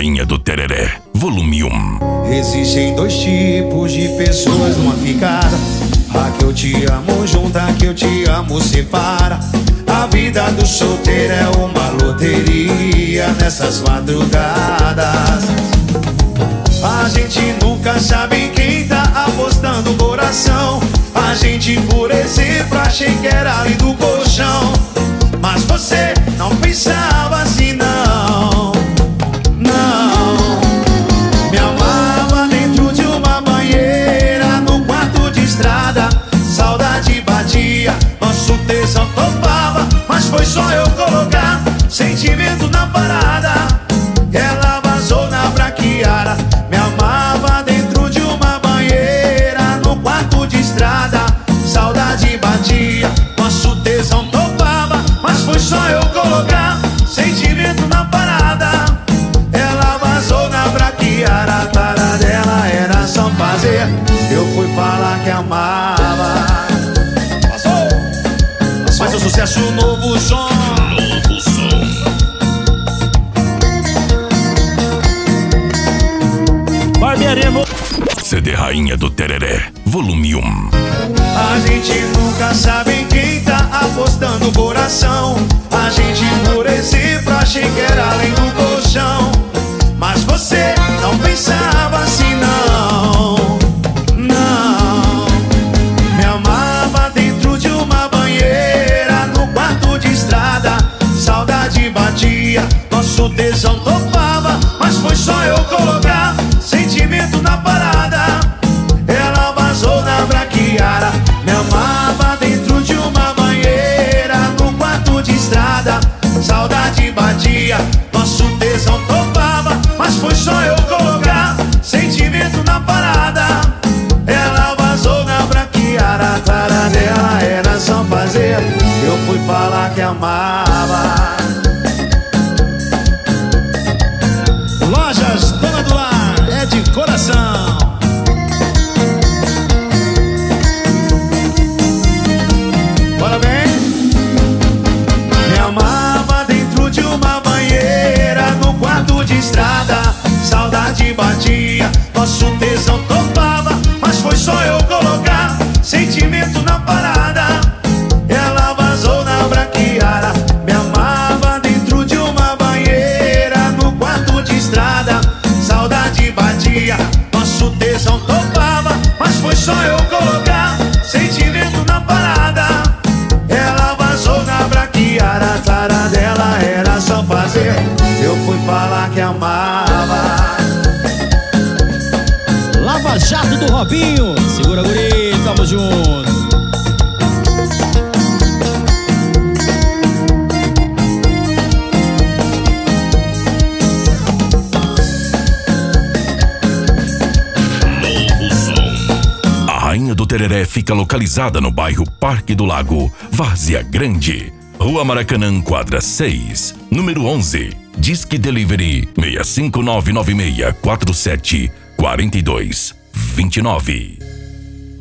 Rainha do Tereré, volume 1. Existem dois tipos de pessoas numa ficada: a que eu te amo junta, a que eu te amo separa. A vida do solteiro é uma loteria nessas madrugadas. A gente nunca sabe quem tá apostando o coração. A gente, por exemplo, achei que era ali do colchão, mas você não pensava assim, não. Não. Me amava dentro de uma banheira, no quarto de estrada. Saudade batia, nosso tesão topava, mas foi só eu colocar sentimento na parada. Ela vazou na braquiara. Me amava dentro de uma banheira, no quarto de estrada. Saudade batia, nosso tesão topava, mas foi só eu colocar sentimento na parada. Ela vazou na braquiara, a tara dela era só fazer. Eu fui falar que amava. Passou. Mas o sucesso, novo som. Novo som. CD Rainha do Tereré, volume 1. A gente nunca sabe quem tá apostando o coração. A gente, por exemplo, achei que era além do colchão, mas você não pensava assim, não. Não. Me amava dentro de uma banheira, no quarto de estrada. Saudade batia, nosso tesão topava, mas foi só eu colocar sentimento na parada. Ela vazou na braquiara. Me amava dentro de uma banheira, no quarto de estrada. Saudade batia, nosso tesão topava, mas foi só eu colocar sentimento na parada. Ela vazou na braquiara, a tara dela era só fazer. Eu fui falar que amava. Lojas Dona do Lar é de coração. Bora bem. Me amava dentro de uma banheira, no quarto de estrada. Saudade batia, nosso tesão topava, mas foi só eu colocar sentimento na parada. Ela vazou na braquiara. Me amava dentro de uma banheira, no quarto de estrada. Saudade batia, nosso tesão topava, mas foi só eu colocar sentimento na parada. Ela vazou na braquiara, a tara dela era só fazer. Eu fui falar que amava. Lava Jato do Robinho, segura guri, tamo junto. Rainha do Tereré fica localizada no bairro Parque do Lago, Várzea Grande, Rua Maracanã, quadra 6, número 11. Disque Delivery 65996474229.